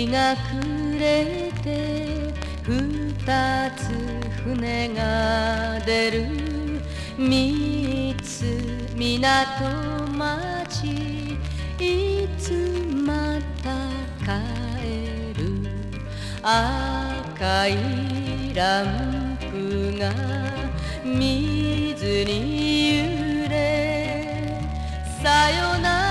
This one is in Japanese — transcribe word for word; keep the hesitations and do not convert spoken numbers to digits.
日が暮れて二つ船が出る三つ港町いつまた帰る赤いランプが水に揺れさよなら